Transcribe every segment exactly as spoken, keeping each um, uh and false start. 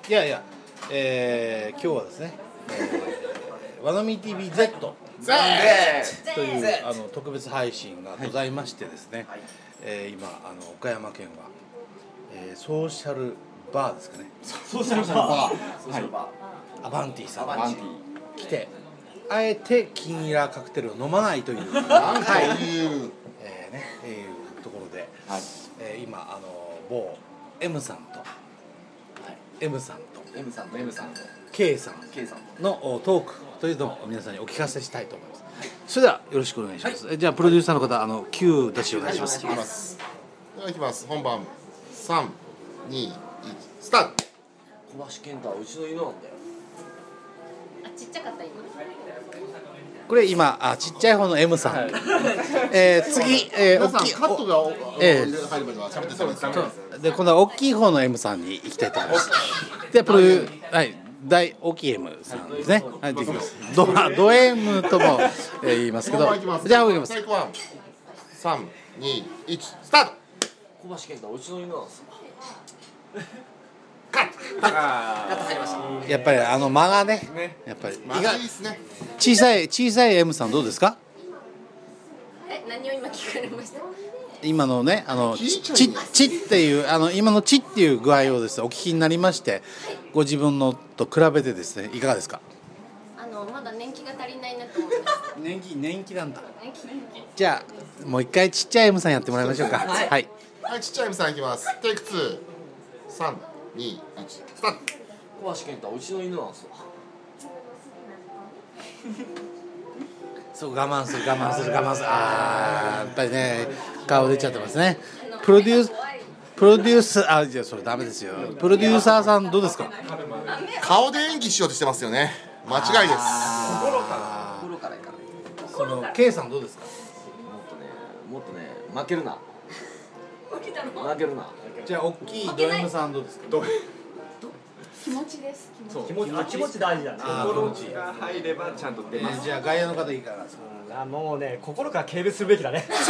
いやいや、えー、今日はですね、えー、ワナミ ティーブイゼット というあの特別配信がございましてですね、はい、えー、今あの岡山県は、えー、ソーシャルバーですかね。 ソーシャルバー、はい、 アバンティさんが来て、あえて金イラカクテルを飲まないというなんかいう、 えーね、えー、ところで、 はい、 えー、今あの某 M さんと、はい、M さんと M さんと M さんと K さんのトークというのを皆さんにお聞かせしたいと思います。それではよろしくお願いします。はい、じゃあプロデューサーの方、あの Q 出しお願いします。 いきます。では行きます。本番さん、に、いち、スタート。 小橋健太はうちの犬なんだよ。 あ、ちっちゃかった今。 これ今あちっちゃい方の M さん、はい、えー、次、えー、 皆さん大きいカットがお、えー、入るまでは喋ってそうです。 で今度は大きい方の M さんに行きたいと思います。でプロデューはい大大きい M さんですね。はい、できます。ドド M とも、えー、言いますけど、じゃあ行きます。 さん、に、いち、スタート。 小橋健太はうちの犬なんですよ。 カット。 カット入りました。 やっぱりあの間がね、やっぱり間がいいですね。 小さい小さい M さんどうですか？ え、何を今聞かれました？ 今のね、あのちちちっていうあの今のちっていう具合をですねお聞きになりまして、はい、ご自分のと比べてですねいかがですか？ あのまだ年季が足りないなと思いました。 年季年季なんだ。 年季年季。 じゃあもう一回ちっちゃい M さんやってもらいましょうか。はい。はい、 はい、ちっちゃい M さんいきます。テイクツー、さん、に、いち、スタート。 小橋健太はうちの犬なんですよ。 そう我慢する我慢する我慢する。ああやっぱりね顔出ちゃってますね。プロデュースプロデュースあじゃあそれダメですよ。プロデューサーさんどうですか？ 顔で演技しようとしてますよね。間違いです。 心から心からいかない。 その K さんどうですか？ もっとねもっとね負けるな。負けるな。 じゃあ大きいド M さんどうですか？ど気持ちです。 気持ち、あ、気持ち大事だね。 心が入ればちゃんと出ます。 えー、じゃあ外野の方いいかな。 あ、もうね、心から敬礼するべきだね。すごい。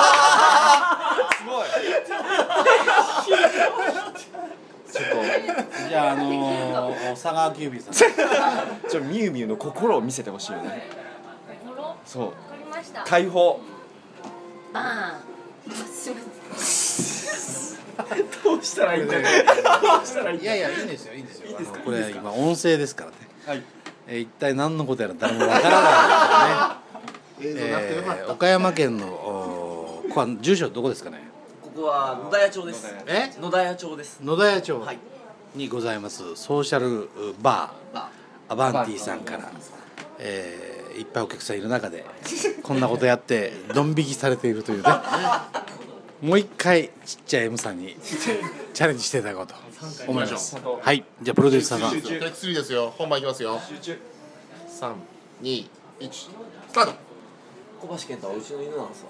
ちょっとじゃああのー、佐川急便さん。 ちょミュウミュウの心を見せてほしいよね。 心。 そう。 わかりました。 解放。 バーン。あ、すみません。 どうしたらいいんだよ。どうしたらいいんいだよ。 やいやいいんですよいいんですよ。いいですか？これ今音声ですからね。 はい。 えー、一体何のことやら誰もわからないですよね。 映像なくてよかった。 えー、岡山県のおここは住所どこですかね？ ここは野田屋町です。 え？ 野田屋町です。 野田屋町はいにございますソーシャルバーバアバンティさんから、えー、いっぱいお客さんいる中でこんなことやってドン引きされているというね。もう一回ちっちゃい M さんにチャレンジしていただこうと思います。はい、じゃあプロデューサーさん。 テイクスリーですよ。本番いきますよ。 集中。 さん、に、いち、スタート。 小橋健太はうちの犬なんですわ。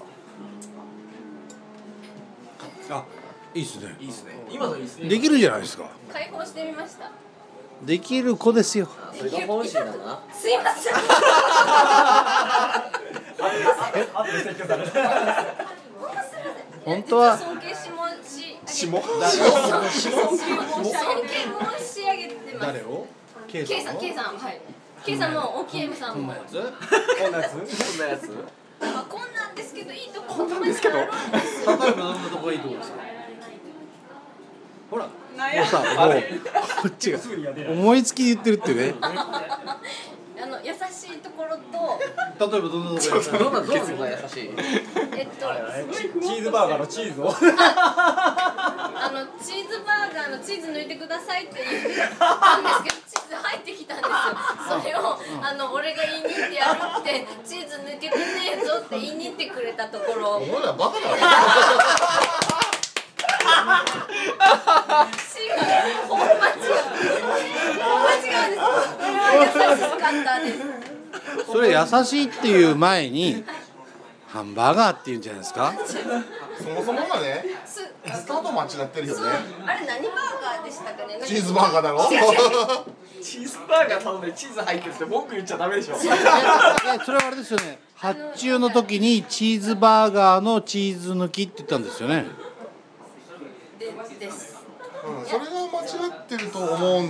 あ、いいですね。 いいですね。今のいいですね。 できるじゃないですか。 解放してみました。 できる子ですよ。 それが本心なんだな。 すいません。 あとで説教される。 本当は尊敬しもし下。 尊敬申し上げてます。 誰を K さ K さんんを K さんはい。K さんも大きい M さんも。 こんなやつこんなやつ。 こんなやつ。 まあこんなんですけどいいとこなんですけど。 例えばどんなとこがいいとこですか？ほらもうさもうこっちが思いつきで言ってるってね。 あの優しいところと例えばどんなとこですか？ どんなどんなのが優しい。 えっとチーズバーガーのチーズを。 あのチーズバーガーのチーズ抜いてくださいって言ったんですけどチーズ入ってきたんですよ。それをあの俺が言いに行ってやるってチーズ抜けてねえぞって言いに行ってくれたところ。 お前らバカだろ。 ほんま違う。ほんま違うんです。これは優しかったです。 それ優しいっていう前にハンバーガーっていうんじゃないですか？ そもそもがね、 すスタート間違ってるよそうね。 あれ何バーガーでしたかね。 チーズバーガーだろ。 チーズバーガー頼んでチーズ入ってるって文句言っちゃダメでしょ。 いやいやそれはあれですよね。発注の時にチーズバーガーのチーズ抜きって言ったんですよね。 でです。 うん、それが間違ってると思うん